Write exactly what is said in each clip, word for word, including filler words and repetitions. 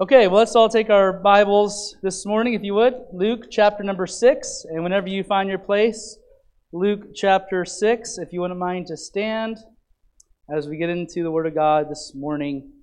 Okay, well, let's all take our Bibles this morning, if you would. Luke chapter number six, and whenever you find your place, Luke chapter six, if you wouldn't mind to stand as we get into the Word of God this morning.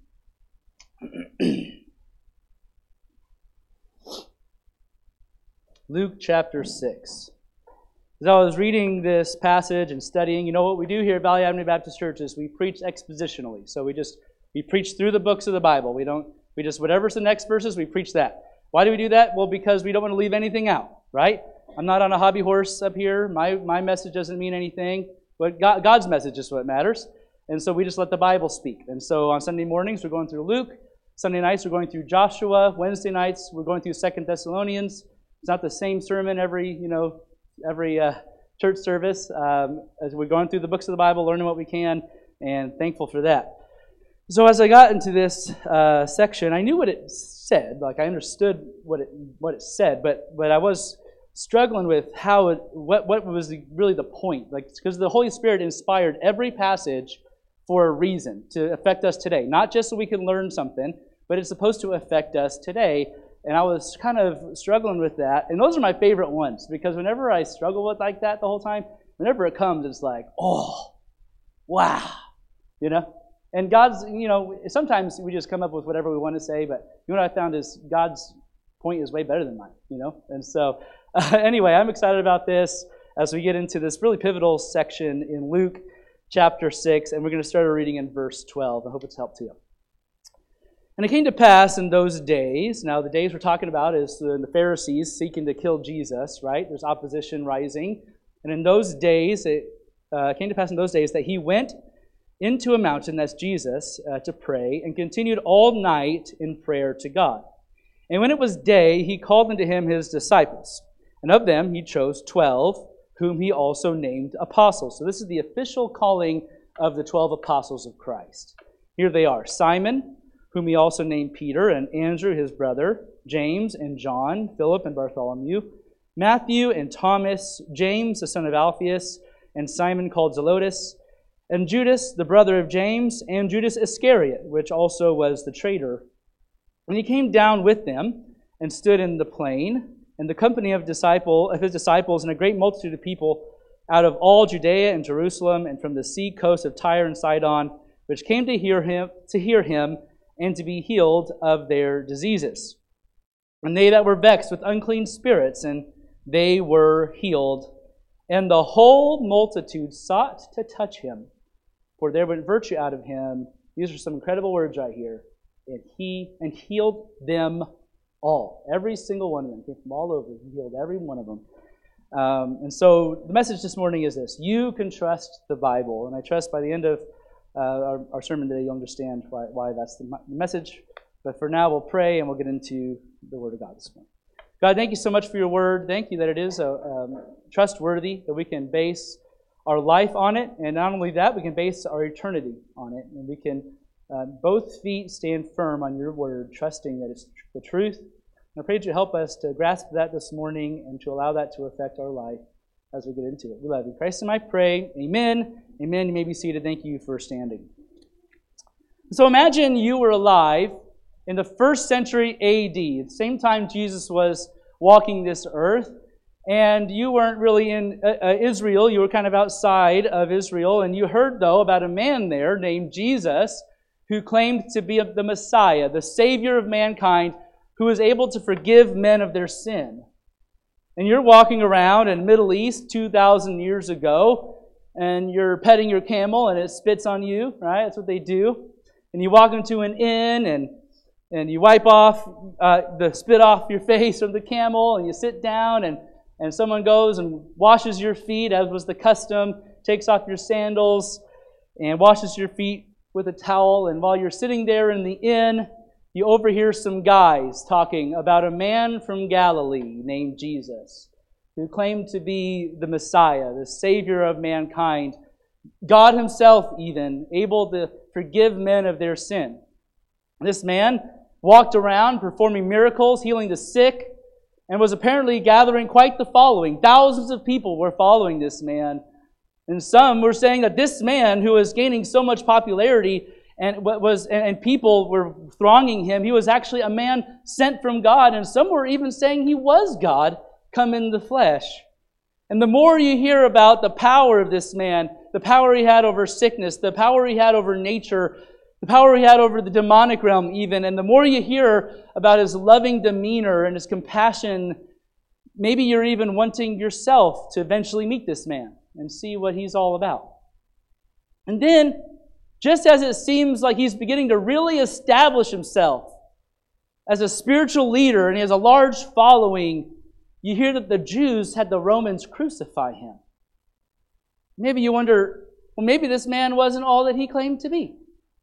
Luke chapter six. As I was reading this passage and studying, you know what we do here at Valley Avenue Baptist Church is we preach expositionally. So we just, we preach through the books of the Bible. We don't We just, whatever's the next verses, we preach that. Why do we do that? Well, because we don't want to leave anything out, right? I'm not on a hobby horse up here. My my message doesn't mean anything, but God, God's message is what matters. And so we just let the Bible speak. And so on Sunday mornings, we're going through Luke. Sunday nights, we're going through Joshua. Wednesday nights, we're going through Second Thessalonians. It's not the same sermon every, you know, every uh, church service. Um, as we're going through the books of the Bible, learning what we can, and thankful for that. So as I got into this uh, section, I knew what it said. Like I understood what it what it said, but but I was struggling with how it what what was the, really the point. Like because the Holy Spirit inspired every passage for a reason to affect us today, not just so we can learn something, but it's supposed to affect us today. And I was kind of struggling with that. And those are my favorite ones because whenever I struggle with like that the whole time, whenever it comes, it's like, oh, wow, you know. And God's, you know, sometimes we just come up with whatever we want to say, but you know what I found is God's point is way better than mine, you know? And so, uh, anyway, I'm excited about this as we get into this really pivotal section in Luke chapter six, and we're going to start our reading in verse twelve. I hope it's helped to you. And it came to pass in those days, now the days we're talking about is the, the Pharisees seeking to kill Jesus, right? There's opposition rising. And in those days, it uh, came to pass in those days that he went into a mountain, that's Jesus, uh, to pray, and continued all night in prayer to God. And when it was day, he called unto him his disciples. And of them he chose twelve, whom he also named apostles. So this is the official calling of the twelve apostles of Christ. Here they are: Simon, whom he also named Peter, and Andrew his brother, James and John, Philip and Bartholomew, Matthew and Thomas, James the son of Alphaeus, and Simon called Zelotes, and Judas, the brother of James, and Judas Iscariot, which also was the traitor. And he came down with them, and stood in the plain, and the company of disciple of his disciples, and a great multitude of people out of all Judea and Jerusalem, and from the sea coast of Tyre and Sidon, which came to hear him, to hear him, and to be healed of their diseases. And they that were vexed with unclean spirits, and they were healed. And the whole multitude sought to touch him, for there went virtue out of him. These are some incredible words right here. And he and healed them all. Every single one of them came from all over. He healed every one of them. Um, and so the message this morning is this: you can trust the Bible. And I trust by the end of uh, our, our sermon today, you'll understand why, why that's the message. But for now, we'll pray and we'll get into the Word of God this morning. God, thank you so much for your Word. Thank you that it is a, um, trustworthy, that we can base our life on it, and not only that, we can base our eternity on it, and we can uh, both feet stand firm on your word, trusting that it's the truth. And I pray that you help us to grasp that this morning and to allow that to affect our life as we get into it. We love you. Christ and I pray. Amen. Amen. You may be seated. Thank you for standing. So imagine you were alive in the first century A D, at the same time Jesus was walking this earth. And you weren't really in uh, Israel. You were kind of outside of Israel. And you heard, though, about a man there named Jesus who claimed to be the Messiah, the Savior of mankind, who was able to forgive men of their sin. And you're walking around in the Middle East two thousand years ago, and you're petting your camel, and it spits on you, right? That's what they do. And you walk into an inn, and and you wipe off uh, the spit off your face from the camel, and you sit down, and And someone goes and washes your feet, as was the custom, takes off your sandals and washes your feet with a towel. And while you're sitting there in the inn, you overhear some guys talking about a man from Galilee named Jesus, who claimed to be the Messiah, the Savior of mankind, God himself even, able to forgive men of their sin. This man walked around performing miracles, healing the sick, and was apparently gathering quite the following. Thousands of people were following this man. And some were saying that this man, who was gaining so much popularity and what was and, and people were thronging him. He was actually a man sent from God, and some were even saying he was God come in the flesh. And the more you hear about the power of this man, the power he had over sickness, the power he had over nature, the power he had over the demonic realm even, and the more you hear about his loving demeanor and his compassion, maybe you're even wanting yourself to eventually meet this man and see what he's all about. And then, just as it seems like he's beginning to really establish himself as a spiritual leader and he has a large following, you hear that the Jews had the Romans crucify him. Maybe you wonder, well, maybe this man wasn't all that he claimed to be.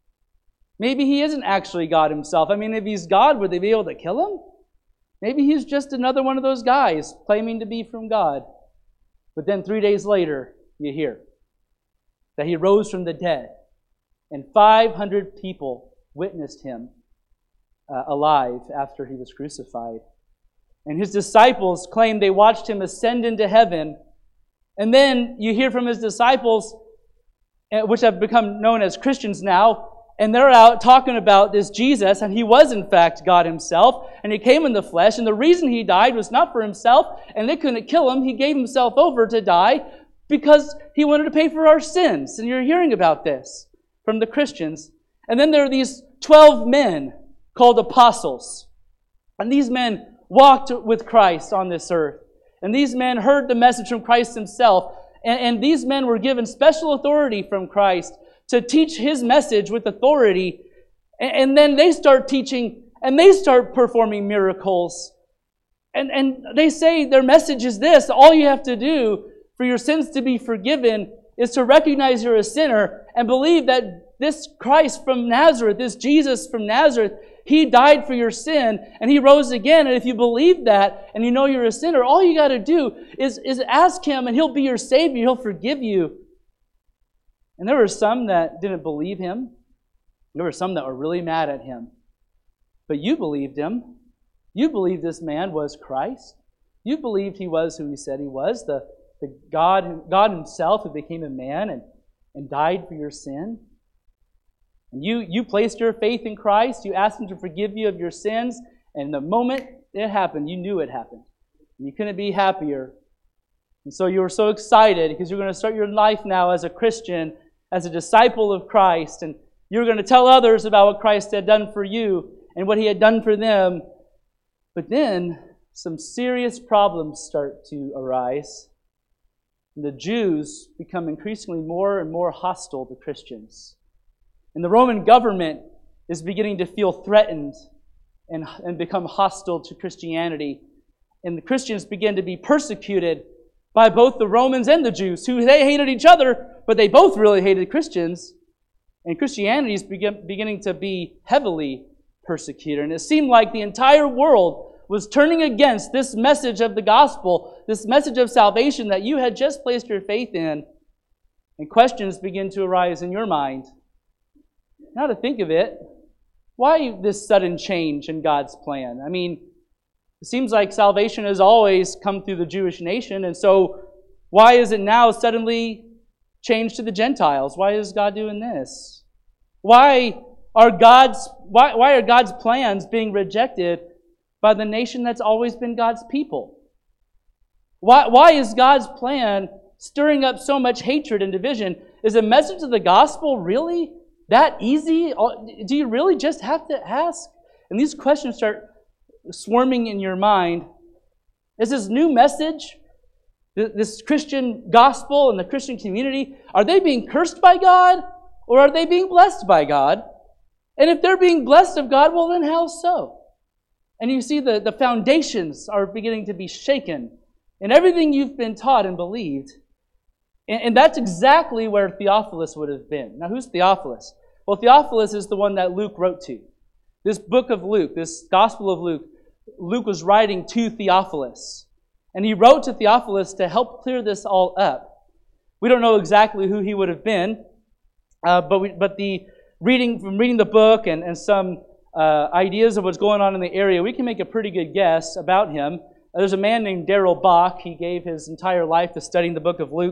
Maybe he isn't actually God himself. I mean, if he's God, would they be able to kill him? Maybe he's just another one of those guys claiming to be from God. But then three days later, you hear that he rose from the dead, and five hundred people witnessed him uh, alive after he was crucified. And his disciples claim they watched him ascend into heaven. And then you hear from his disciples, which have become known as Christians now, and they're out talking about this Jesus, and he was in fact God himself, and he came in the flesh, and the reason he died was not for himself, and they couldn't kill him. He gave himself over to die because he wanted to pay for our sins. And you're hearing about this from the Christians. And then there are these twelve men called apostles. And these men walked with Christ on this earth. And these men heard the message from Christ himself. And, and these men were given special authority from Christ to teach his message with authority. And, and then they start teaching and they start performing miracles. And, and they say their message is this: all you have to do for your sins to be forgiven is to recognize you're a sinner and believe that this Christ from Nazareth, this Jesus from Nazareth, he died for your sin and he rose again. And if you believe that and you know you're a sinner, all you got to do is, is ask him and he'll be your Savior. He'll forgive you. And there were some that didn't believe him. There were some that were really mad at him. But you believed him. You believed this man was Christ. You believed he was who he said he was, the, the God, God himself who became a man and, and died for your sin. And you, you placed your faith in Christ. You asked him to forgive you of your sins. And the moment it happened, you knew it happened. And you couldn't be happier. And so you were so excited because you're going to start your life now as a Christian, as a disciple of Christ. And you're going to tell others about what Christ had done for you and what he had done for them. But then some serious problems start to arise. And the Jews become increasingly more and more hostile to Christians. And the Roman government is beginning to feel threatened and, and become hostile to Christianity. And the Christians begin to be persecuted by both the Romans and the Jews, who they hated each other, but they both really hated Christians. And Christianity is begin, beginning to be heavily persecuted. And it seemed like the entire world was turning against this message of the gospel, this message of salvation that you had just placed your faith in. And questions begin to arise in your mind. Now to think of it, why this sudden change in God's plan? I mean, it seems like salvation has always come through the Jewish nation, and so why is it now suddenly changed to the Gentiles? Why is God doing this? Why are God's why, why are God's plans being rejected by the nation that's always been God's people? Why, why is God's plan stirring up so much hatred and division? Is the message of the gospel really that easy? Do you really just have to ask? And these questions start swarming in your mind. Is this new message, this Christian gospel and the Christian community, are they being cursed by God or are they being blessed by God? And if they're being blessed of God, well then how so? And you see the, the foundations are beginning to be shaken in everything you've been taught and believed. And, and that's exactly where Theophilus would have been. Now who's Theophilus? Well, Theophilus is the one that Luke wrote to. This book of Luke, this Gospel of Luke, Luke was writing to Theophilus. And he wrote to Theophilus to help clear this all up. We don't know exactly who he would have been, uh, but we, but the reading from reading the book and, and some uh, ideas of what's going on in the area, we can make a pretty good guess about him. Uh, there's a man named Darrell Bock. He gave his entire life to studying the book of Luke,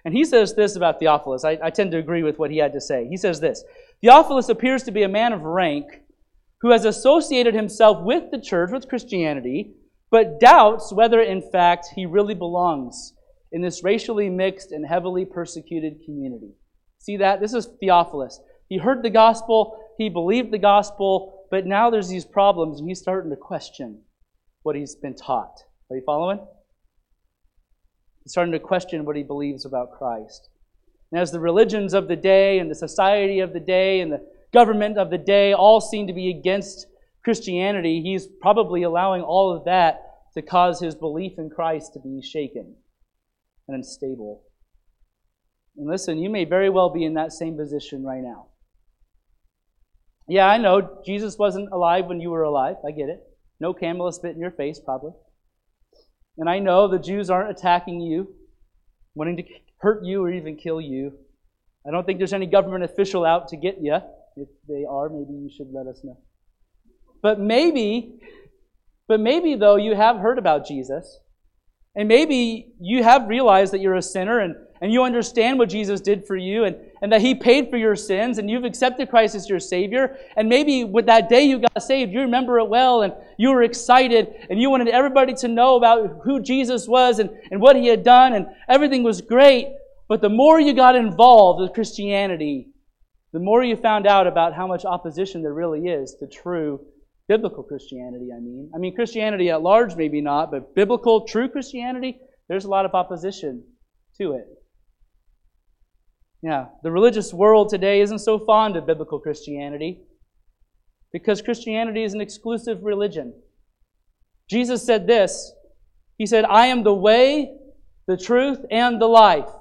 And he says this about Theophilus. I, I tend to agree with what he had to say. He says this: Theophilus appears to be a man of rank who has associated himself with the church, with Christianity, but doubts whether, in fact, he really belongs in this racially mixed and heavily persecuted community. See that? This is Theophilus. He heard the gospel, he believed the gospel, but now there's these problems, and he's starting to question what he's been taught. Are you following? He's starting to question what he believes about Christ. And as the religions of the day and the society of the day and the government of the day all seem to be against Christianity, he's probably allowing all of that to cause his belief in Christ to be shaken and unstable. And listen, you may very well be in that same position right now. Yeah, I know Jesus wasn't alive when you were alive. I get it. No camel has spit in your face, probably. And I know the Jews aren't attacking you, wanting to hurt you or even kill you. I don't think there's any government official out to get you. If they are, maybe you should let us know. But maybe, but maybe though, you have heard about Jesus. And maybe you have realized that you're a sinner and, and you understand what Jesus did for you and, and that He paid for your sins and you've accepted Christ as your Savior. And maybe with that day you got saved, you remember it well and you were excited and you wanted everybody to know about who Jesus was and, and what He had done and everything was great. But the more you got involved with Christianity, the more you found out about how much opposition there really is to true biblical Christianity, I mean. I mean, Christianity at large, maybe not, but biblical, true Christianity, there's a lot of opposition to it. Yeah, the religious world today isn't so fond of biblical Christianity because Christianity is an exclusive religion. Jesus said this. He said, I am the way, the truth, and the life.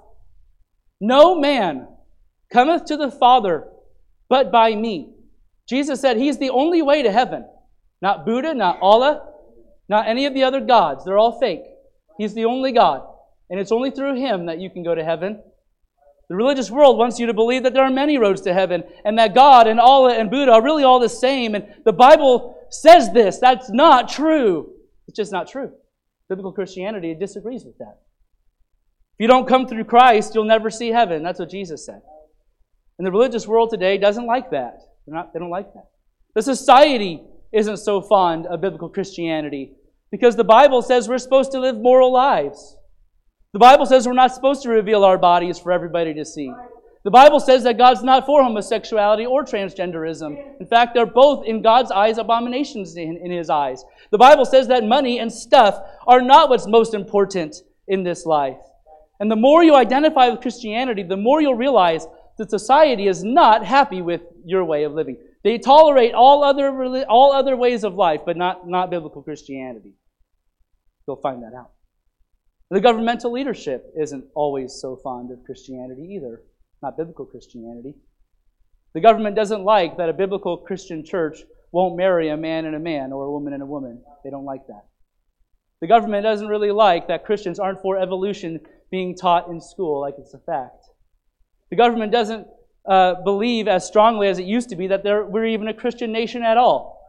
No man cometh to the Father but by me. Jesus said He's the only way to heaven. Not Buddha, not Allah, not any of the other gods. They're all fake. He's the only God. And it's only through Him that you can go to heaven. The religious world wants you to believe that there are many roads to heaven and that God and Allah and Buddha are really all the same. And the Bible says this. That's not true. It's just not true. Biblical Christianity disagrees with that. If you don't come through Christ, you'll never see heaven. That's what Jesus said. And the religious world today doesn't like that. They're not, they don't like that. The society isn't so fond of biblical Christianity because the Bible says we're supposed to live moral lives. The Bible says we're not supposed to reveal our bodies for everybody to see. The Bible says that God's not for homosexuality or transgenderism. In fact, they're both, in God's eyes, abominations in, in His eyes. The Bible says that money and stuff are not what's most important in this life. And the more you identify with Christianity, the more you'll realize that society is not happy with your way of living. They tolerate all other all other ways of life, but not, not biblical Christianity. You'll find that out. The governmental leadership isn't always so fond of Christianity either, not biblical Christianity. The government doesn't like that a biblical Christian church won't marry a man and a man or a woman and a woman. They don't like that. The government doesn't really like that Christians aren't for evolution being taught in school like it's a fact. The government doesn't uh, believe as strongly as it used to be that there, we're even a Christian nation at all.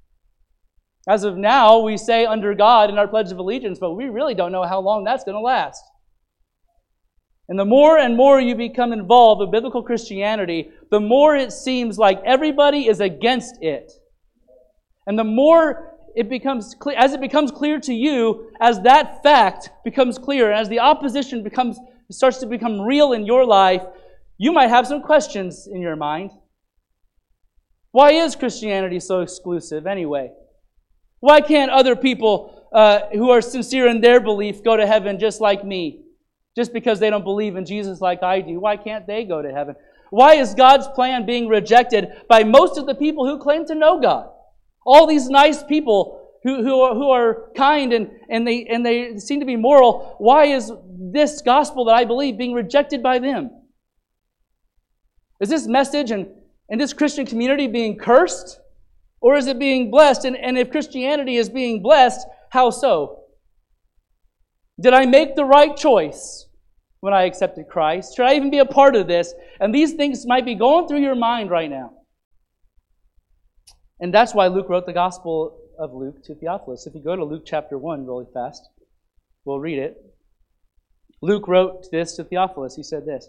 As of now, we say under God in our Pledge of Allegiance, but we really don't know how long that's going to last. And the more and more you become involved with biblical Christianity, the more it seems like everybody is against it. And the more it becomes clear, as it becomes clear to you, as that fact becomes clear, as the opposition becomes starts to become real in your life, you might have some questions in your mind. Why is Christianity so exclusive anyway? Why can't other people uh, who are sincere in their belief go to heaven just like me? Just because they don't believe in Jesus like I do, why can't they go to heaven? Why is God's plan being rejected by most of the people who claim to know God? All these nice people who, who, are, who are kind and, and, they, and they seem to be moral, why is this gospel that I believe being rejected by them? Is this message and, and this Christian community being cursed? Or is it being blessed? And, and if Christianity is being blessed, how so? Did I make the right choice when I accepted Christ? Should I even be a part of this? And these things might be going through your mind right now. And that's why Luke wrote the Gospel of Luke to Theophilus. If you go to Luke chapter one really fast, we'll read it. Luke wrote this to Theophilus. He said this,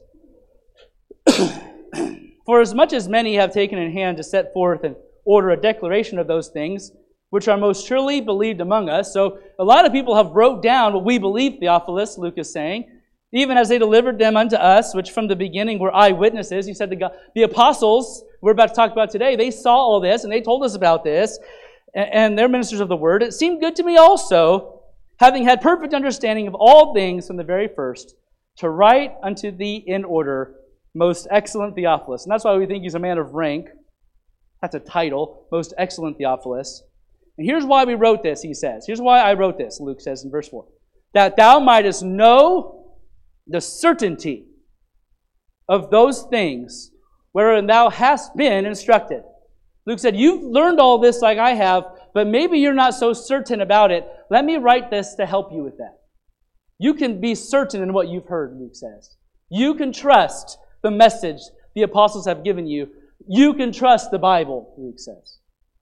"For as much as many have taken in hand to set forth and order a declaration of those things, which are most surely believed among us." So a lot of people have wrote down what we believe, Theophilus, Luke is saying, "even as they delivered them unto us, which from the beginning were eyewitnesses." He said the, the apostles we're about to talk about today, they saw all this and they told us about this, and, and they're ministers of the word. "It seemed good to me also, having had perfect understanding of all things from the very first, to write unto thee in order, most excellent Theophilus." And that's why we think he's a man of rank. That's a title, most excellent Theophilus. And here's why we wrote this, he says. Here's why I wrote this, Luke says in verse four. "That thou mightest know the certainty of those things wherein thou hast been instructed." Luke said, you've learned all this like I have, but maybe you're not so certain about it. Let me write this to help you with that. You can be certain in what you've heard, Luke says. You can trust the message the apostles have given you. You can trust the Bible, Luke says.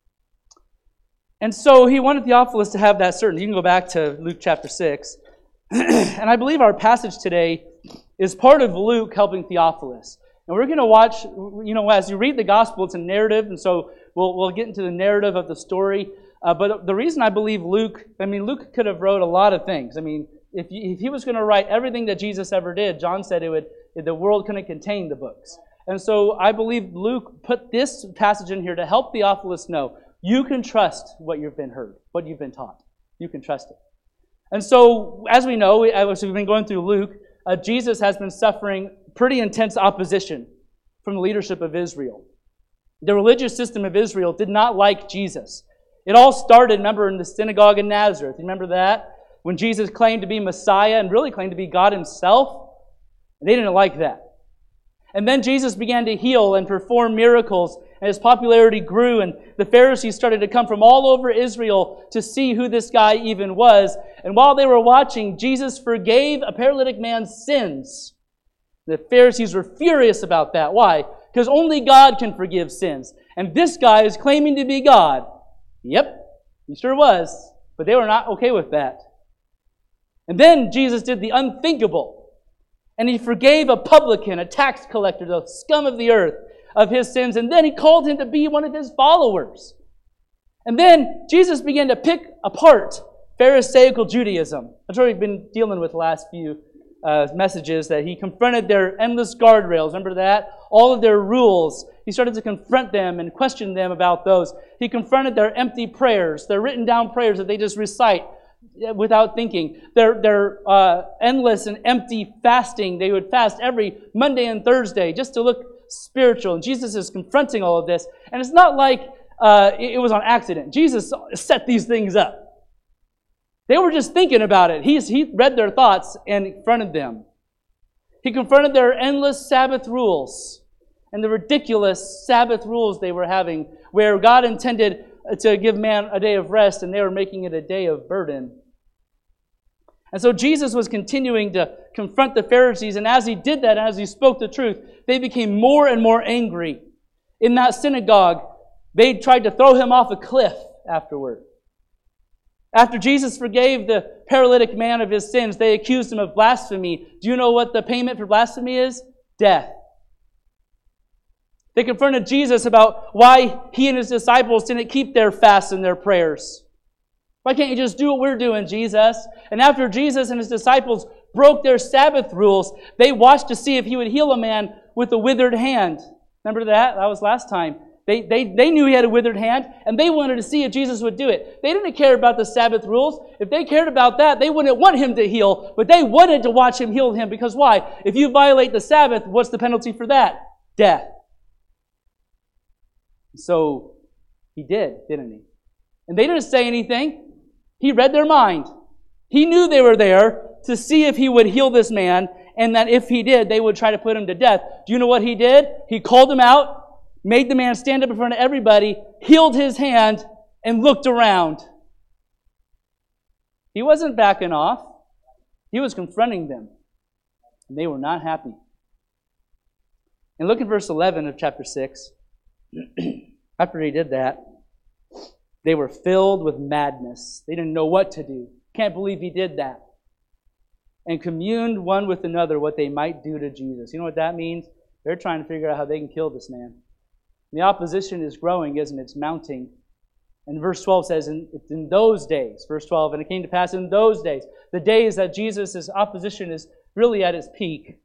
And so he wanted Theophilus to have that certainty. You can go back to Luke chapter six. And I believe our passage today is part of Luke helping Theophilus. And we're going to watch, you know, as you read the gospel, it's a narrative, and so we'll we'll get into the narrative of the story. Uh, but the reason I believe Luke, I mean, Luke could have wrote a lot of things. I mean, if, you, if he was going to write everything that Jesus ever did, John said it would, the world couldn't contain the books. And so I believe Luke put this passage in here to help Theophilus know you can trust what you've been heard, what you've been taught. You can trust it. And so, as we know, as we've been going through Luke, uh, Jesus has been suffering pretty intense opposition from the leadership of Israel. The religious system of Israel did not like Jesus. It all started, remember, in the synagogue in Nazareth. Remember that? When Jesus claimed to be Messiah and really claimed to be God himself. They didn't like that. And then Jesus began to heal and perform miracles, and his popularity grew, and the Pharisees started to come from all over Israel to see who this guy even was. And while they were watching, Jesus forgave a paralytic man's sins. The Pharisees were furious about that. Why? Because only God can forgive sins. And this guy is claiming to be God. Yep, he sure was. But they were not okay with that. And then Jesus did the unthinkable. And he forgave a publican, a tax collector, the scum of the earth, of his sins. And then he called him to be one of his followers. And then Jesus began to pick apart Pharisaical Judaism. That's what we've been dealing with the last few uh, messages, that he confronted their endless guardrails. Remember that? All of their rules. He started to confront them and question them about those. He confronted their empty prayers, their written down prayers that they just recite without thinking. Their, their uh, endless and empty fasting. They would fast every Monday and Thursday just to look spiritual. And Jesus is confronting all of this. And it's not like uh, it was on accident. Jesus set these things up. They were just thinking about it. He's, he read their thoughts and confronted them. He confronted their endless Sabbath rules and the ridiculous Sabbath rules they were having, where God intended to give man a day of rest and they were making it a day of burden. And so Jesus was continuing to confront the Pharisees, and as he did that, as he spoke the truth, they became more and more angry. In that synagogue, they tried to throw him off a cliff afterward. After Jesus forgave the paralytic man of his sins, they accused him of blasphemy. Do you know what the payment for blasphemy is? Death. They confronted Jesus about why he and his disciples didn't keep their fasts and their prayers. Why can't you just do what we're doing, Jesus? And after Jesus and his disciples broke their Sabbath rules, they watched to see if he would heal a man with a withered hand. Remember that? That was last time. They, they, they knew he had a withered hand, and they wanted to see if Jesus would do it. They didn't care about the Sabbath rules. If they cared about that, they wouldn't want him to heal, but they wanted to watch him heal him, because why? If you violate the Sabbath, what's the penalty for that? Death. So he did, didn't he? And they didn't say anything. He read their mind. He knew they were there to see if he would heal this man, and that if he did, they would try to put him to death. Do you know what he did? He called him out, made the man stand up in front of everybody, healed his hand, and looked around. He wasn't backing off. He was confronting them. And they were not happy. And look at verse eleven of chapter six. After he did that, they were filled with madness. They didn't know what to do. Can't believe he did that. and communed one with another what they might do to Jesus. You know what that means? They're trying to figure out how they can kill this man. And the opposition is growing, isn't it? It's mounting. And verse twelve says, in, in those days, verse twelve, and it came to pass in those days, the days that Jesus' opposition is really at its peak,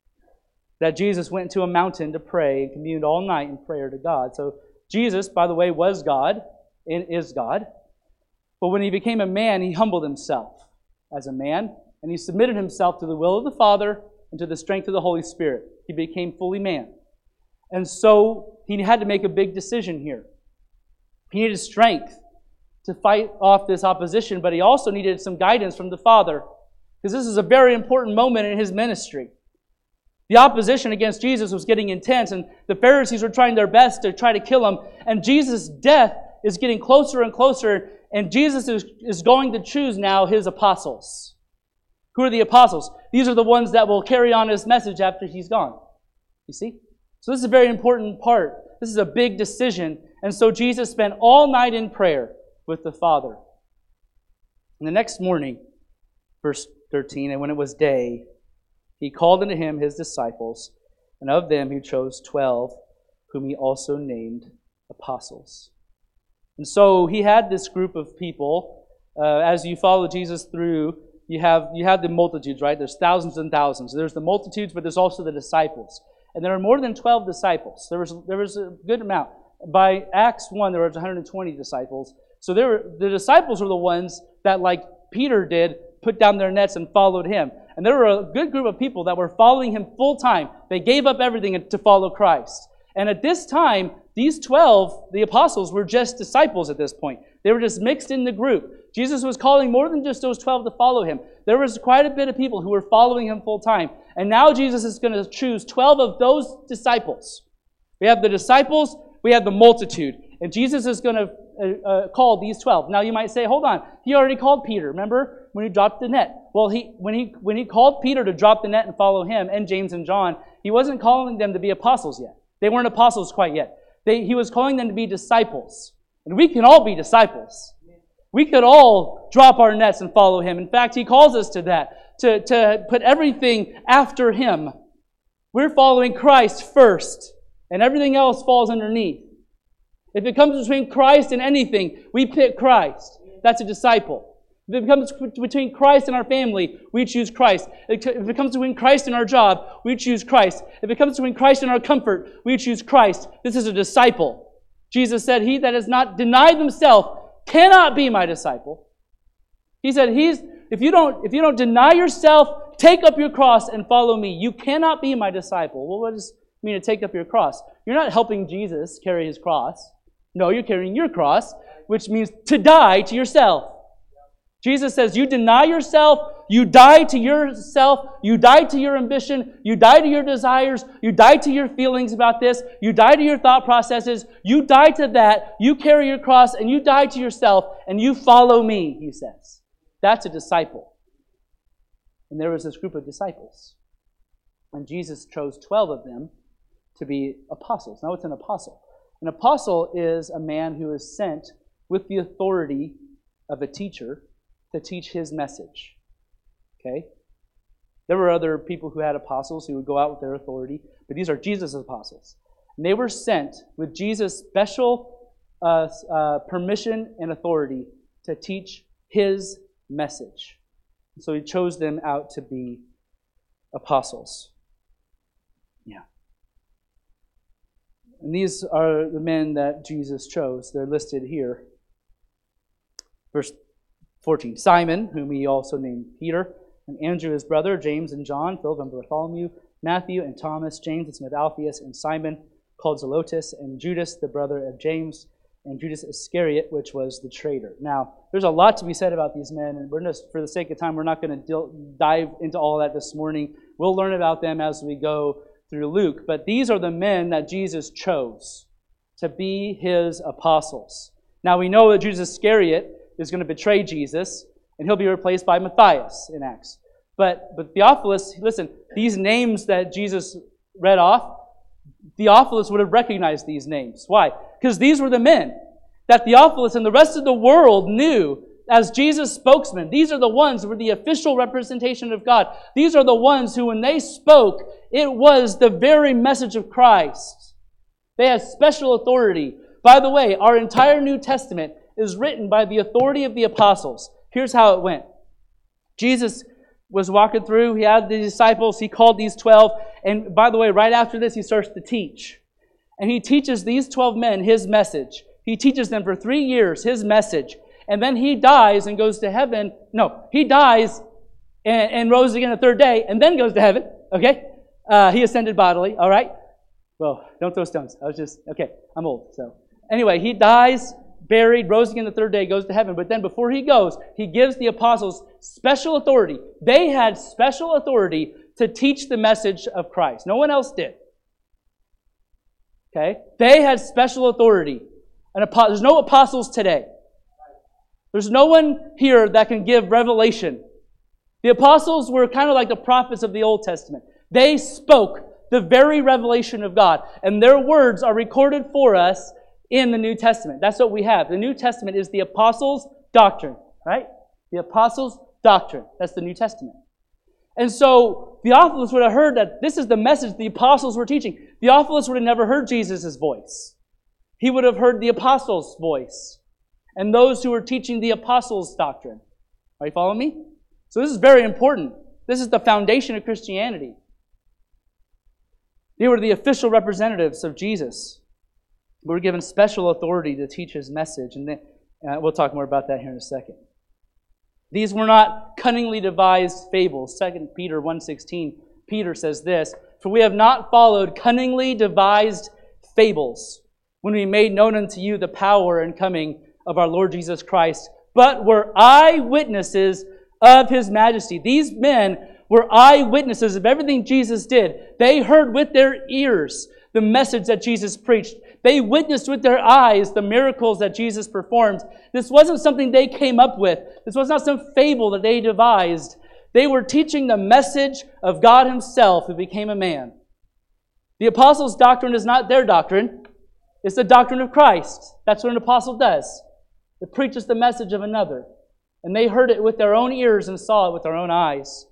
that Jesus went to a mountain to pray and communed all night in prayer to God. So Jesus, by the way, was God and is God. But when he became a man, he humbled himself as a man, and he submitted himself to the will of the Father and to the strength of the Holy Spirit. He became fully man. And so he had to make a big decision here. He needed strength to fight off this opposition, but he also needed some guidance from the Father, because this is a very important moment in his ministry. The opposition against Jesus was getting intense, and the Pharisees were trying their best to try to kill him, and Jesus' death is getting closer and closer, and Jesus is, is going to choose now his apostles. Who are the apostles? These are the ones that will carry on his message after he's gone. You see? So this is a very important part. This is a big decision. And so Jesus spent all night in prayer with the Father. And the next morning, verse thirteen, and when it was day, he called unto him his disciples, and of them he chose twelve, whom he also named apostles. And so he had this group of people. Uh, as you follow Jesus through, you have you have the multitudes, right? There's thousands and thousands. There's the multitudes, but there's also the disciples. And there are more than twelve disciples. There was there was a good amount. By Acts one, there was one hundred twenty disciples. So there were, the disciples were the ones that, like Peter did, put down their nets and followed him. And there were a good group of people that were following him full time. They gave up everything to follow Christ. And at this time, these twelve, the apostles, were just disciples at this point. They were just mixed in the group. Jesus was calling more than just those twelve to follow him. There was quite a bit of people who were following him full time. And now Jesus is going to choose twelve of those disciples. We have the disciples, we have the multitude. And Jesus is going to uh, uh, call these twelve. Now you might say, hold on, he already called Peter. Remember when he dropped the net? Well, he when he when he called Peter to drop the net and follow him, and James and John, he wasn't calling them to be apostles yet. They weren't apostles quite yet. They, he was calling them to be disciples. And we can all be disciples. We could all drop our nets and follow him. In fact, he calls us to that, to, to put everything after him. We're following Christ first, and everything else falls underneath. If it comes between Christ and anything, we pick Christ. That's a disciple. If it comes between Christ and our family, we choose Christ. If it comes between Christ and our job, we choose Christ. If it comes between Christ and our comfort, we choose Christ. This is a disciple. Jesus said, he that has not denied himself cannot be my disciple. He said, He's if you don't if you don't deny yourself, take up your cross and follow me. You cannot be my disciple. Well, what does it mean to take up your cross? You're not helping Jesus carry his cross. No, you're carrying your cross, which means to die to yourself. Jesus says, you deny yourself, you die to yourself, you die to your ambition, you die to your desires, you die to your feelings about this, you die to your thought processes, you die to that, you carry your cross, and you die to yourself, and you follow me, he says. That's a disciple. And there was this group of disciples. And Jesus chose twelve of them to be apostles. Now, what's an apostle? An apostle is a man who is sent with the authority of a teacher to teach his message. Okay? There were other people who had apostles who would go out with their authority, but these are Jesus' apostles. And they were sent with Jesus' special uh, uh, permission and authority to teach his message. So he chose them out to be apostles. Yeah. And these are the men that Jesus chose. They're listed here. Verse fourteen. Simon, whom he also named Peter, and Andrew his brother, James and John, Philip and Bartholomew, Matthew and Thomas, James and Smith Alphaeus, and Simon called Zelotes, and Judas, the brother of James, and Judas Iscariot, which was the traitor. Now, there's a lot to be said about these men, and we're just, for the sake of time, we're not going to dive into all that this morning. We'll learn about them as we go through Luke. But these are the men that Jesus chose to be his apostles. Now, we know that Judas Iscariot is going to betray Jesus, and he'll be replaced by Matthias in Acts. But, but Theophilus, listen, these names that Jesus read off, Theophilus would have recognized these names. Why? Because these were the men that Theophilus and the rest of the world knew as Jesus' spokesman. These are the ones who were the official representation of God. These are the ones who, when they spoke, it was the very message of Christ. They had special authority. By the way, our entire New Testament is written by the authority of the apostles. Here's how it went. Jesus was walking through. He had the disciples. He called these twelve. And by the way, right after this, he starts to teach. And he teaches these twelve men his message. He teaches them for three years his message. And then he dies and goes to heaven. No, he dies and, and rose again the third day and then goes to heaven. Okay? Uh, he ascended bodily. All right? Well, don't throw stones. I was just, okay, I'm old. So anyway, he dies, buried, rose again the third day, goes to heaven. But then before he goes, he gives the apostles special authority. They had special authority to teach the message of Christ. No one else did. Okay? They had special authority. And there's no apostles today. There's no one here that can give revelation. The apostles were kind of like the prophets of the Old Testament. They spoke the very revelation of God. And their words are recorded for us in the New Testament. That's what we have. The New Testament is the apostles' doctrine, right? The apostles' doctrine. That's the New Testament. And so Theophilus would have heard that this is the message the apostles were teaching. Theophilus would have never heard Jesus' voice. He would have heard the apostles' voice and those who were teaching the apostles' doctrine. Are you following me? So this is very important. This is the foundation of Christianity. They were the official representatives of Jesus. We were given special authority to teach His message. And then, uh, we'll talk more about that here in a second. These were not cunningly devised fables. Second Peter one sixteen, Peter says this, "For we have not followed cunningly devised fables, when we made known unto you the power and coming of our Lord Jesus Christ, but were eyewitnesses of His majesty." These men were eyewitnesses of everything Jesus did. They heard with their ears the message that Jesus preached. They witnessed with their eyes the miracles that Jesus performed. This wasn't something they came up with. This was not some fable that they devised. They were teaching the message of God Himself who became a man. The apostles' doctrine is not their doctrine. It's the doctrine of Christ. That's what an apostle does. It preaches the message of another. And they heard it with their own ears and saw it with their own eyes.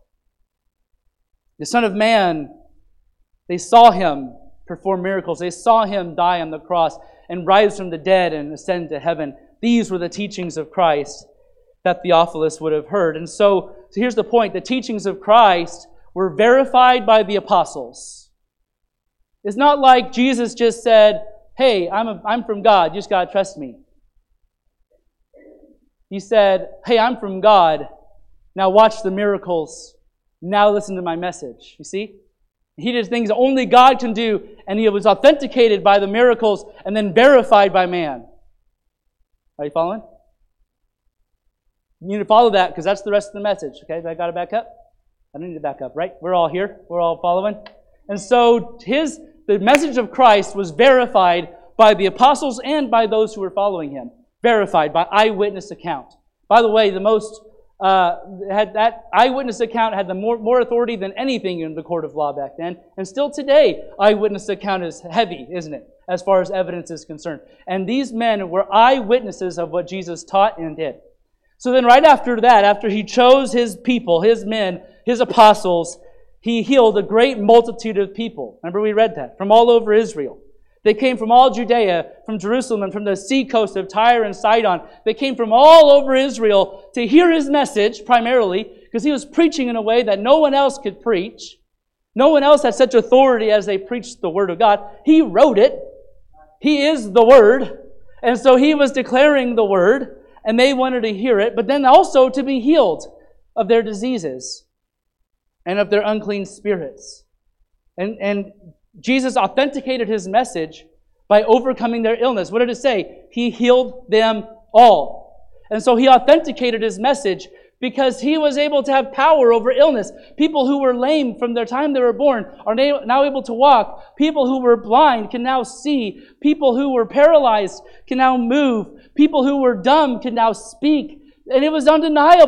The Son of Man, they saw Him perform miracles. They saw Him die on the cross and rise from the dead and ascend to heaven. These were the teachings of Christ that Theophilus would have heard. And so, so here's the point. The teachings of Christ were verified by the apostles. It's not like Jesus just said, "Hey, I'm, a, I'm from God. You just got to trust me." He said, "Hey, I'm from God. Now watch the miracles. Now listen to my message." You see? He did things only God can do, and He was authenticated by the miracles and then verified by man. Are you following? You need to follow that because that's the rest of the message. Okay, I got to back up? I don't need to back up, right? We're all here. We're all following. And so his the message of Christ was verified by the apostles and by those who were following Him. Verified by eyewitness account. By the way, the most uh, had that eyewitness account had the more, more authority than anything in the court of law back then. And still today, eyewitness account is heavy, isn't it? As far as evidence is concerned. And these men were eyewitnesses of what Jesus taught and did. So then right after that, after He chose His people, His men, His apostles, He healed a great multitude of people. Remember we read that? From all over Israel. They came from all Judea, from Jerusalem, and from the sea coast of Tyre and Sidon. They came from all over Israel to hear His message, primarily, because He was preaching in a way that no one else could preach. No one else had such authority as they preached the Word of God. He wrote it. He is the Word. And so He was declaring the Word, and they wanted to hear it, but then also to be healed of their diseases and of their unclean spirits. And, and Jesus authenticated His message by overcoming their illness. What did it say? He healed them all. And so He authenticated His message because He was able to have power over illness. People who were lame from their time they were born are now able to walk. People who were blind can now see. People who were paralyzed can now move. People who were dumb can now speak. And it was undeniable.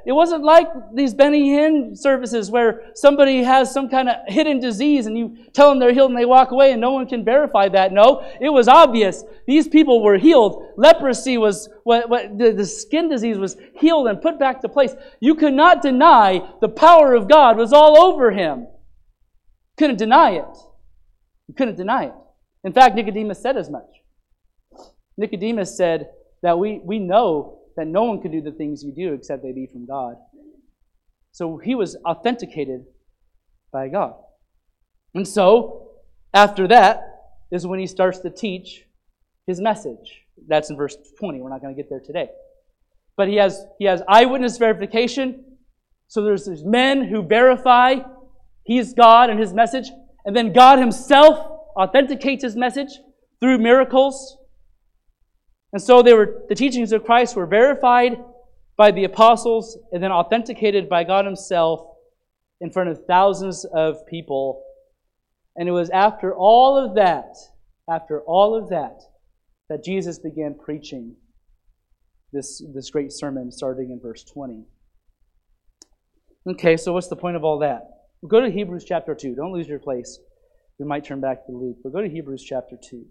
It wasn't like these Benny Hinn services where somebody has some kind of hidden disease and you tell them they're healed and they walk away and no one can verify that. No, it was obvious. These people were healed. Leprosy was, what, what the, the skin disease was healed and put back to place. You could not deny the power of God was all over him. Couldn't deny it. You couldn't deny it. In fact, Nicodemus said as much. Nicodemus said that we, we know that no one can do the things you do except they be from God. So he was authenticated by God. And so, after that is when he starts to teach his message. That's in verse twenty. We're not going to get there today. But he has, he has eyewitness verification. So there's these men who verify he's God and his message. And then God himself authenticates his message through miracles. And so they were the teachings of Christ were verified by the apostles and then authenticated by God himself in front of thousands of people. And it was after all of that, after all of that, that Jesus began preaching this, this great sermon starting in verse twenty. Okay, so what's the point of all that? Go to Hebrews chapter two. Don't lose your place. We might turn back to Luke, but go to Hebrews chapter two.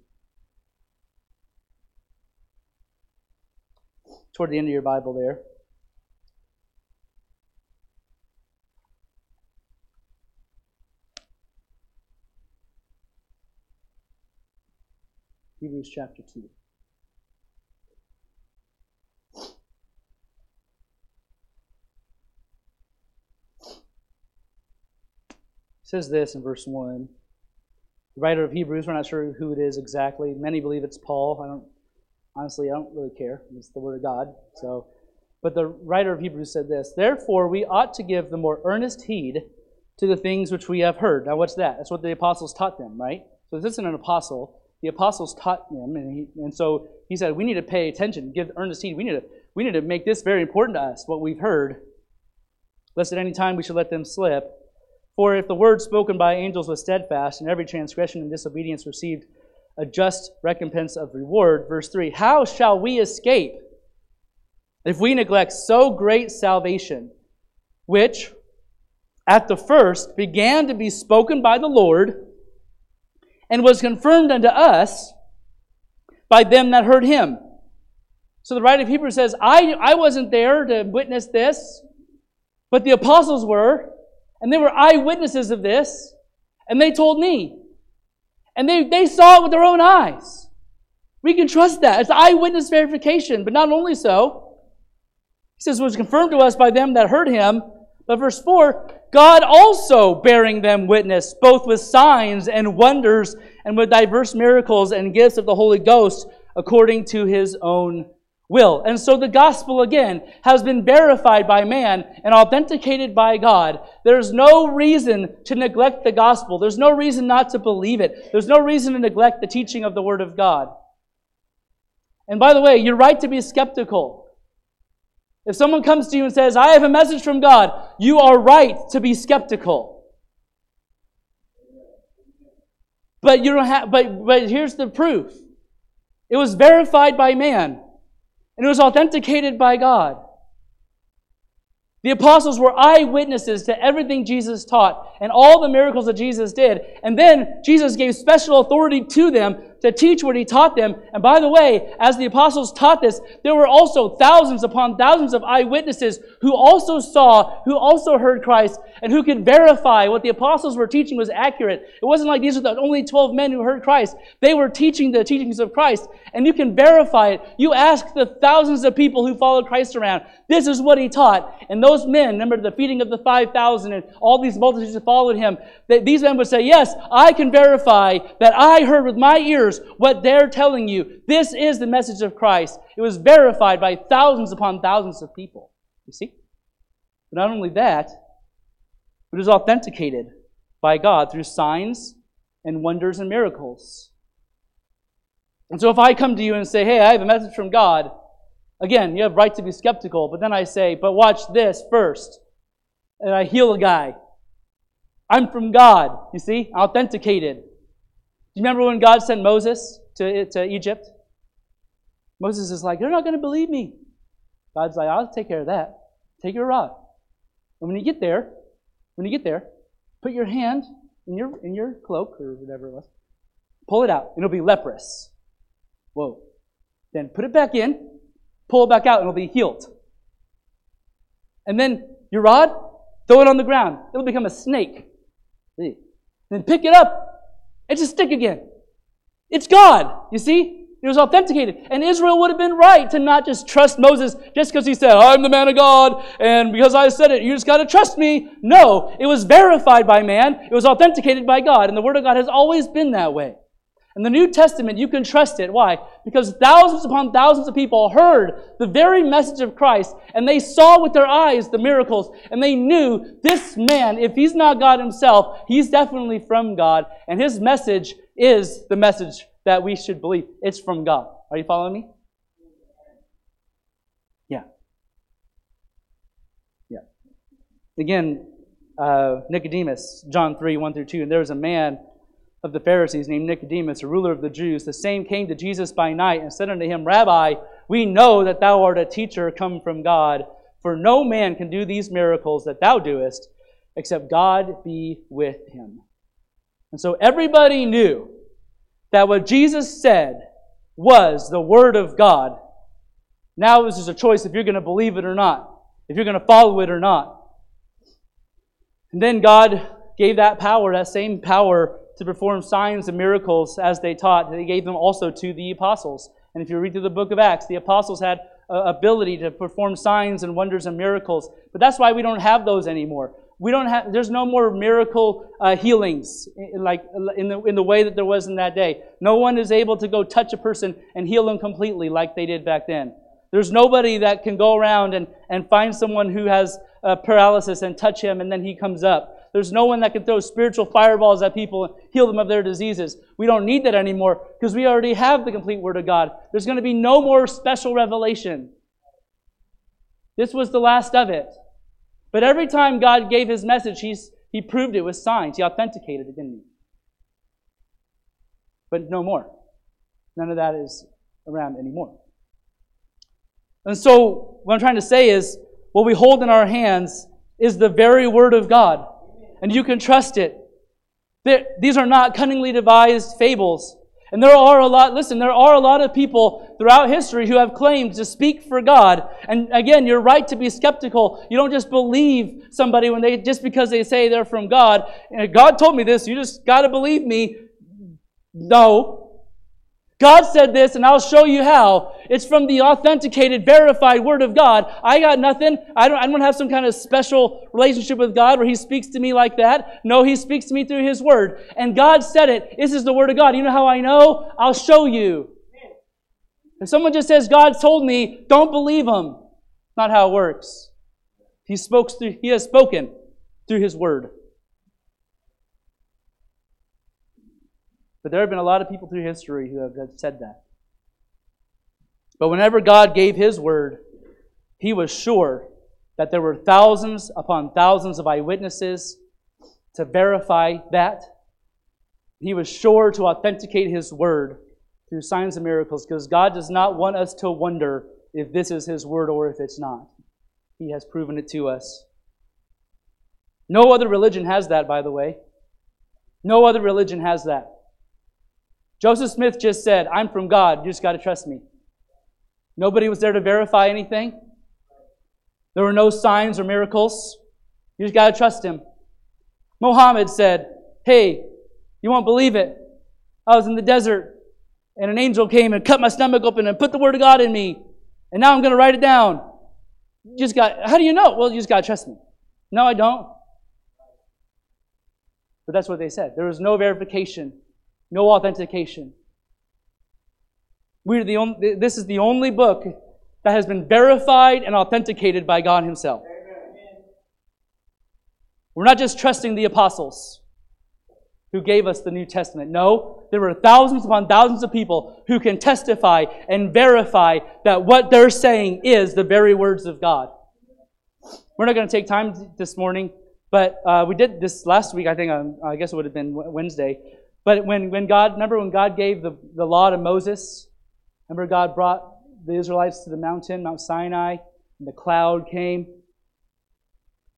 Toward the end of your Bible there. Hebrews chapter two. It says this in verse one. The writer of Hebrews, we're not sure who it is exactly. Many believe it's Paul. I don't Honestly, I don't really care. It's the Word of God. So, but the writer of Hebrews said this, "Therefore we ought to give the more earnest heed to the things which we have heard." Now what's that? That's what the apostles taught them, right? So this isn't an apostle. The apostles taught them, and, he, and so he said, we need to pay attention, give earnest heed. We need to, we need to make this very important to us, what we've heard, lest at any time we should let them slip. For if the word spoken by angels was steadfast, and every transgression and disobedience received a just recompense of reward. Verse three, how shall we escape if we neglect so great salvation, which at the first began to be spoken by the Lord and was confirmed unto us by them that heard him? So the writer of Hebrews says, I, I wasn't there to witness this, but the apostles were, and they were eyewitnesses of this, and they told me. And they, they saw it with their own eyes. We can trust that. It's eyewitness verification. But not only so, he says it was confirmed to us by them that heard him. But verse four, God also bearing them witness, both with signs and wonders, and with diverse miracles and gifts of the Holy Ghost, according to his own will. And so the gospel, again, has been verified by man and authenticated by God. There's no reason to neglect the gospel. There's no reason not to believe it. There's no reason to neglect the teaching of the Word of God. And by the way, you're right to be skeptical. If someone comes to you and says, I have a message from God, you are right to be skeptical. But you don't have but but here's the proof. It was verified by man. And it was authenticated by God. The apostles were eyewitnesses to everything Jesus taught and all the miracles that Jesus did. And then Jesus gave special authority to them to teach what he taught them. And by the way, as the apostles taught this, there were also thousands upon thousands of eyewitnesses who also saw, who also heard Christ, and who could verify what the apostles were teaching was accurate. It wasn't like these were the only twelve men who heard Christ. They were teaching the teachings of Christ, and you can verify it. You ask the thousands of people who followed Christ around, this is what he taught. And those men, remember the feeding of the five thousand and all these multitudes that followed him, that these men would say, yes, I can verify that I heard with my ears what they're telling you. This is the message of Christ. It was verified by thousands upon thousands of people. You see? But not only that, but it was authenticated by God through signs and wonders and miracles. And so if I come to you and say, hey, I have a message from God, again, you have right to be skeptical, but then I say, but watch this first. And I heal a guy. I'm from God, you see? Authenticated. Do you remember when God sent Moses to, to Egypt? Moses is like, they're not going to believe me. God's like, I'll take care of that. take your rod. And when you get there, when you get there, put your hand in your in your cloak or whatever it was. Pull it out, and it'll be leprous. Whoa. Then put it back in, pull it back out, and it'll be healed. And then your rod, throw it on the ground. It'll become a snake. Then pick it up, it's a stick again. It's God, you see? It was authenticated. And Israel would have been right to not just trust Moses just because he said, I'm the man of God, and because I said it, you just got to trust me. No, it was verified by man. It was authenticated by God. And the Word of God has always been that way. In the New Testament, you can trust it. Why? Because thousands upon thousands of people heard the very message of Christ, and they saw with their eyes the miracles, and they knew this man, if he's not God himself, he's definitely from God, and his message is the message that we should believe. It's from God. Are you following me? Yeah. Yeah. Again, uh, Nicodemus, John three, one through two, and there was a man of the Pharisees named Nicodemus, a ruler of the Jews. The same came to Jesus by night and said unto him, Rabbi, we know that thou art a teacher come from God, for no man can do these miracles that thou doest, except God be with him. And so everybody knew that what Jesus said was the Word of God. Now this is a choice if you're going to believe it or not, if you're going to follow it or not. And then God gave that power, that same power, to perform signs and miracles as they taught. He gave them also to the apostles. And if you read through the book of Acts, the apostles had uh, ability to perform signs and wonders and miracles. But that's why we don't have those anymore. We don't have. There's no more miracle uh, healings like in the in the way that there was in that day. No one is able to go touch a person and heal them completely like they did back then. There's nobody that can go around and, and find someone who has uh, paralysis and touch him and then he comes up. There's no one that can throw spiritual fireballs at people and heal them of their diseases. We don't need that anymore because we already have the complete Word of God. There's going to be no more special revelation. This was the last of it. But every time God gave His message, he's, He proved it with signs. He authenticated it, didn't He? But no more. None of that is around anymore. And so what I'm trying to say is, what we hold in our hands is the very Word of God. And you can trust it. They're, these are not cunningly devised fables. And there are a lot, listen, there are a lot of people throughout history who have claimed to speak for God. And again, you're right to be skeptical. You don't just believe somebody when they just because they say they're from God. And God told me this, you just got to believe me. No. God said this, and I'll show you how. It's from the authenticated, verified Word of God. I got nothing. I don't, I don't have some kind of special relationship with God where He speaks to me like that. No, He speaks to me through His Word. And God said it. This is the Word of God. You know how I know? I'll show you. If someone just says, God told me, don't believe him. Not how it works. He spoke through, He has spoken through His Word. But there have been a lot of people through history who have said that. But whenever God gave His Word, He was sure that there were thousands upon thousands of eyewitnesses to verify that. He was sure to authenticate His Word through signs and miracles because God does not want us to wonder if this is His Word or if it's not. He has proven it to us. No other religion has that, by the way. No other religion has that. Joseph Smith just said, I'm from God, you just got to trust me. Nobody was there to verify anything. There were no signs or miracles. You just got to trust Him. Muhammad said, hey, you won't believe it. I was in the desert and an angel came and cut my stomach open and put the Word of God in me. And now I'm going to write it down. You just got, how do you know? Well, you just got to trust me. No, I don't. But that's what they said. There was no verification. No authentication. We're the only, this is the only book that has been verified and authenticated by God Himself. Amen. We're not just trusting the apostles who gave us the New Testament. No, there were thousands upon thousands of people who can testify and verify that what they're saying is the very words of God. We're not going to take time this morning, but uh, we did this last week, I think, um, I guess it would have been Wednesday. But when, when God, remember when God gave the, the law to Moses? Remember God brought the Israelites to the mountain, Mount Sinai, and the cloud came,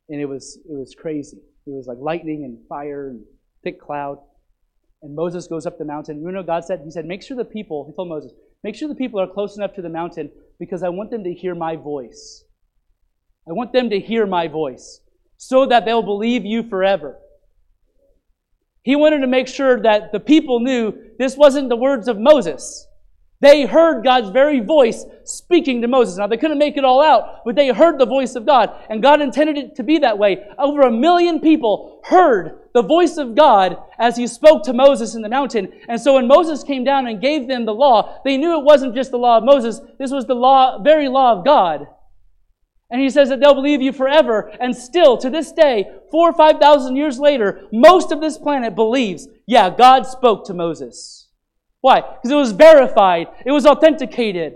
and it was it was crazy. It was like lightning and fire and thick cloud. And Moses goes up the mountain. You know what God said? He said, make sure the people, he told Moses, make sure the people are close enough to the mountain because I want them to hear my voice. I want them to hear my voice so that they'll believe you forever. He wanted to make sure that the people knew this wasn't the words of Moses. They heard God's very voice speaking to Moses. Now, they couldn't make it all out, but they heard the voice of God. And God intended it to be that way. Over a million people heard the voice of God as He spoke to Moses in the mountain. And so when Moses came down and gave them the law, they knew it wasn't just the law of Moses. This was the law, very law of God. And He says that they'll believe you forever. And still, to this day, four or five thousand years later, most of this planet believes, yeah, God spoke to Moses. Why? Because it was verified. It was authenticated.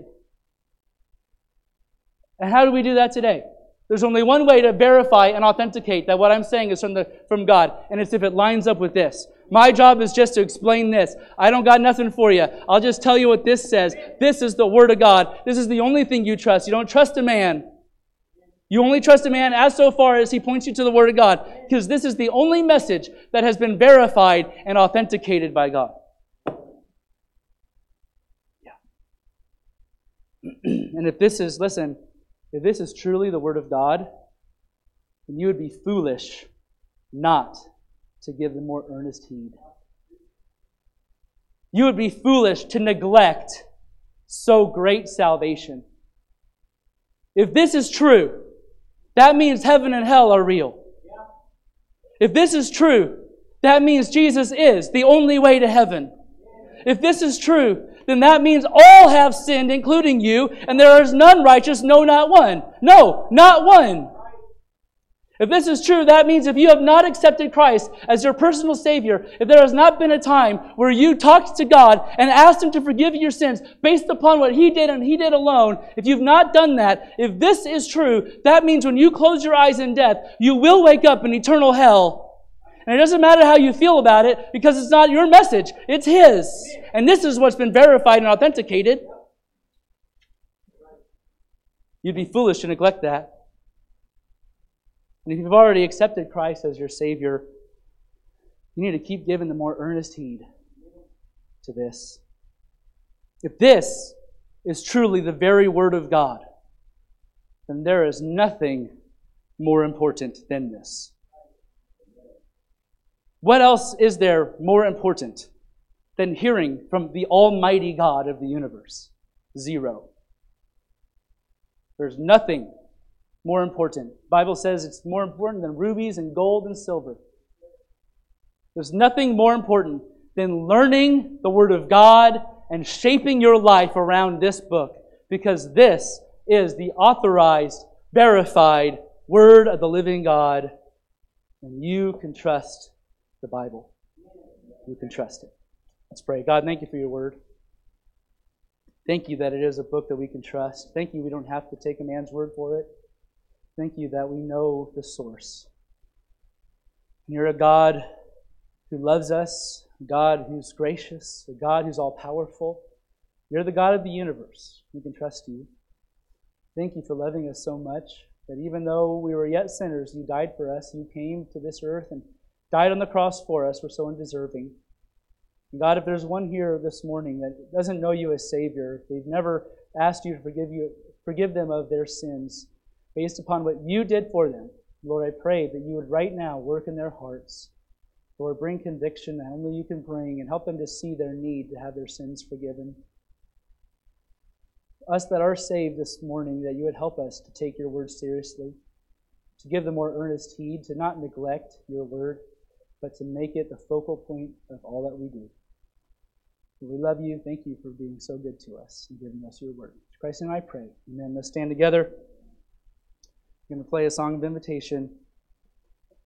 And how do we do that today? There's only one way to verify and authenticate that what I'm saying is from the from God, and it's if it lines up with this. My job is just to explain this. I don't got nothing for you. I'll just tell you what this says. This is the Word of God. This is the only thing you trust. You don't trust a man. You only trust a man as so far as he points you to the Word of God, because this is the only message that has been verified and authenticated by God. And if this is, listen, if this is truly the Word of God, then you would be foolish not to give them more earnest heed. You would be foolish to neglect so great salvation. If this is true, that means heaven and hell are real. If this is true, that means Jesus is the only way to heaven. If this is true, then that means all have sinned, including you, and there is none righteous, no, not one. No, not one. If this is true, that means if you have not accepted Christ as your personal Savior, if there has not been a time where you talked to God and asked Him to forgive your sins based upon what He did and He did alone, if you've not done that, if this is true, that means when you close your eyes in death, you will wake up in eternal hell. And it doesn't matter how you feel about it, because it's not your message, it's His. And this is what's been verified and authenticated. You'd be foolish to neglect that. And if you've already accepted Christ as your Savior, you need to keep giving the more earnest heed to this. If this is truly the very Word of God, then there is nothing more important than this. What else is there more important than hearing from the Almighty God of the universe? Zero. There's nothing more important. The Bible says it's more important than rubies and gold and silver. There's nothing more important than learning the Word of God and shaping your life around this book, because this is the authorized, verified Word of the living God, and you can trust the Bible. You can trust it. Let's pray. God, thank you for your Word. Thank you that it is a book that we can trust. Thank you we don't have to take a man's word for it. Thank you that we know the source. You're a God who loves us, a God who's gracious, a God who's all-powerful. You're the God of the universe. We can trust you. Thank you for loving us so much that even though we were yet sinners, you died for us. You came to this earth and died on the cross for us. We're so undeserving. And God, if there's one here this morning that doesn't know you as Savior, they've never asked you to forgive you, forgive them of their sins based upon what you did for them, Lord, I pray that you would right now work in their hearts. Lord, bring conviction that only you can bring and help them to see their need to have their sins forgiven. Us that are saved this morning, that you would help us to take your word seriously, to give the more earnest heed, to not neglect your word, but to make it the focal point of all that we do. We love you. Thank you for being so good to us and giving us your word. In Christ's name I pray. Amen. Let's stand together. I'm going to play a song of invitation.